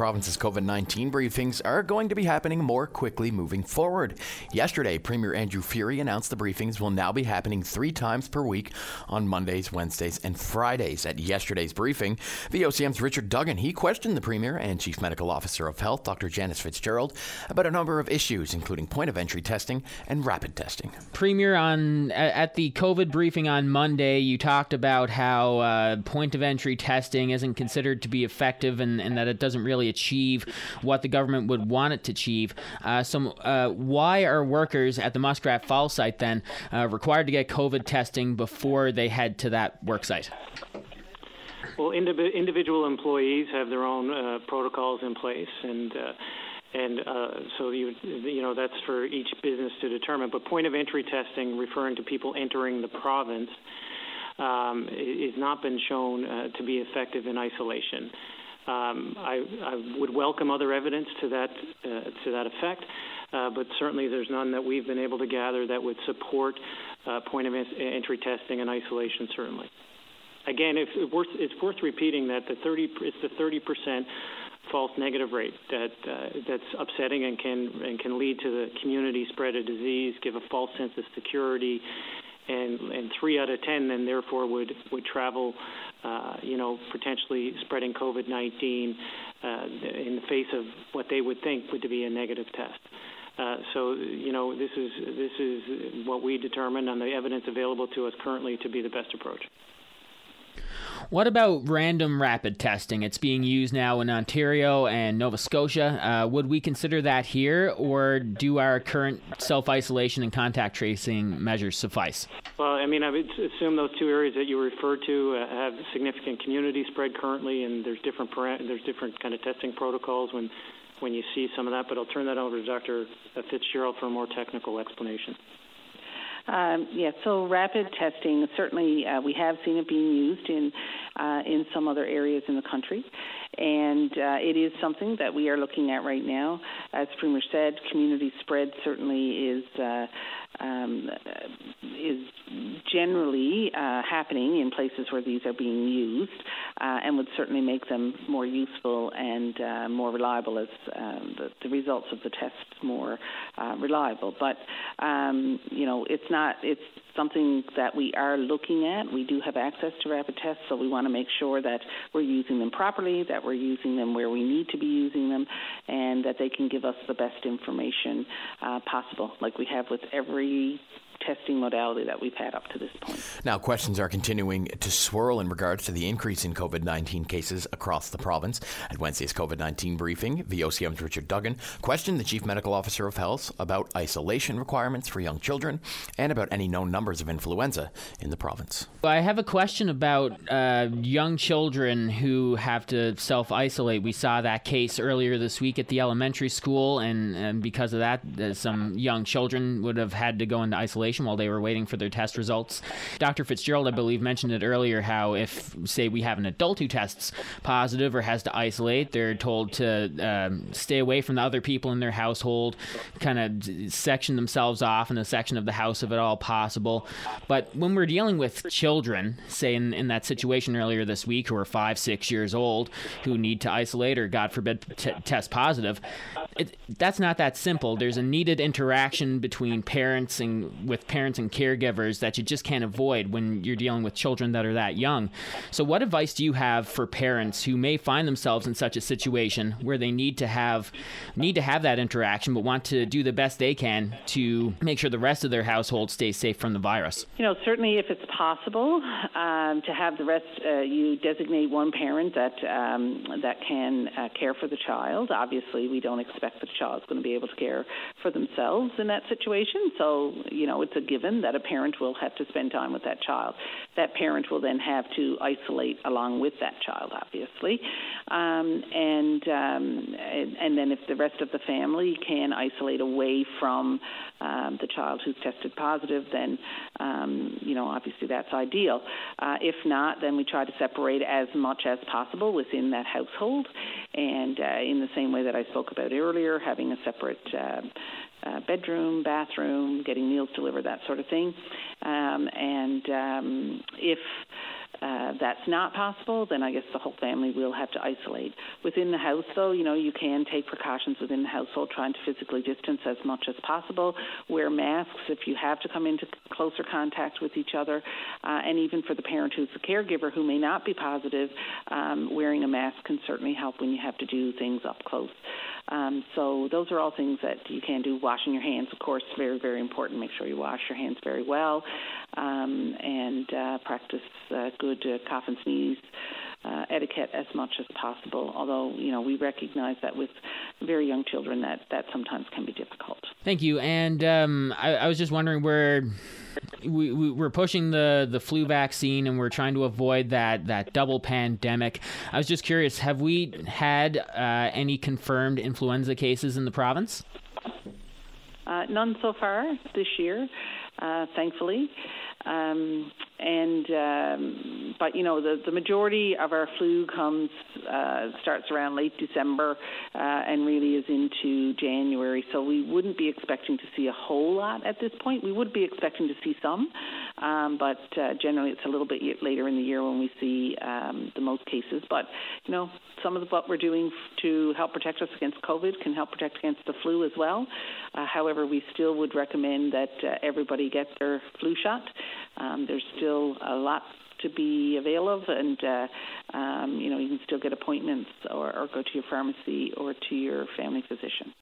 province's COVID-19 briefings are going to be happening more quickly moving forward. Yesterday, Premier Andrew Furey announced the briefings will now be happening 3 times per week on Mondays, Wednesdays, and Fridays. At yesterday's briefing, VOCM's Richard Duggan, he questioned the Premier and Chief Medical Officer of Health, Dr. Janice Fitzgerald, about a number of issues, including point-of-entry testing and rapid testing. Premier, at the COVID briefing on Monday, you talked about how point-of-entry testing isn't considered to be effective and that it doesn't really achieve what the government would want it to achieve. Why are workers at the Muskrat Falls site then required to get COVID testing before they head to that work site? Well, individual employees have their own protocols in place, and so that's for each business to determine. But point-of-entry testing, referring to people entering the province, has not been shown to be effective in isolation. I would welcome other evidence to that effect, but certainly there's none that we've been able to gather that would support point-of-entry testing in isolation. Certainly, again, it's worth repeating that it's the 30% false negative rate that's upsetting and can lead to the community spread of disease, give a false sense of security. And 3 out of 10 then therefore would travel, potentially spreading COVID-19 in the face of what they would think would be a negative test. This is what we determined on the evidence available to us currently to be the best approach. What about random rapid testing? It's being used now in Ontario and Nova Scotia. Would we consider that here, or do our current self-isolation and contact tracing measures suffice? Well, I would assume those 2 areas that you referred to have significant community spread currently, and there's different kind of testing protocols when you see some of that. But I'll turn that over to Dr. Fitzgerald for a more technical explanation. So rapid testing, certainly we have seen it being used in some other areas in the country, and it is something that we are looking at right now. As Premier said, community spread certainly is generally happening in places where these are being used, and would certainly make them more useful and more reliable as the results of the tests more reliable. But it's something that we are looking at. We do have access to rapid tests, so we want to make sure that we're using them properly, that we're using them where we need to be using them, and that they can give us the best information possible, like we have with every testing modality that we've had up to this point. Now, questions are continuing to swirl in regards to the increase in COVID-19 cases across the province. At Wednesday's COVID-19 briefing, VOCM's Richard Duggan questioned the Chief Medical Officer of Health about isolation requirements for young children and about any known numbers of influenza in the province. I have a question about young children who have to self-isolate. We saw that case earlier this week at the elementary school, and because of that, some young children would have had to go into isolation while they were waiting for their test results. Dr. Fitzgerald, I believe, mentioned it earlier how if, say, we have an adult who tests positive or has to isolate, they're told to stay away from the other people in their household, kind of section themselves off in a section of the house if at all possible. But when we're dealing with children, say in that situation earlier this week, who are 5, 6 years old, who need to isolate or, God forbid, test positive, that's not that simple. There's a needed interaction between parents and caregivers that you just can't avoid when you're dealing with children that are that young. So what advice do you have for parents who may find themselves in such a situation where they need to have that interaction but want to do the best they can to make sure the rest of their household stays safe from the virus? Certainly if it's possible to have the rest, you designate one parent that can care for the child. Obviously, we don't expect the child's going to be able to care for themselves in that situation. So, it's a given that a parent will have to spend time with that child. That parent will then have to isolate along with that child, obviously. And then if the rest of the family can isolate away from the child who's tested positive, then, obviously that's ideal. If not, then we try to separate as much as possible within that household. And in the same way that I spoke about earlier, having a separate bedroom, bathroom, getting meals delivered, that sort of thing. If that's not possible, then I guess the whole family will have to isolate. Within the house, though, you can take precautions within the household, trying to physically distance as much as possible. Wear masks if you have to come into closer contact with each other. And even for the parent who's the caregiver who may not be positive, wearing a mask can certainly help when you have to do things up close. So those are all things that you can do. Washing your hands, of course, very, very important. Make sure you wash your hands very well, and practice good cough and sneeze etiquette as much as possible, although, we recognize that with very young children that sometimes can be difficult. Thank you. And I was just wondering, we're pushing the flu vaccine and we're trying to avoid that double pandemic. I was just curious, have we had any confirmed influenza cases in the province? None so far this year, thankfully. But the majority of our flu starts around late December and really is into January. So we wouldn't be expecting to see a whole lot at this point. We would be expecting to see some, but generally it's a little bit later in the year when we see the most cases. But some of what we're doing to help protect us against COVID can help protect against the flu as well. However, we still would recommend that everybody get their flu shot. There's still a lot to be avail of, and you can still get appointments or go to your pharmacy or to your family physician.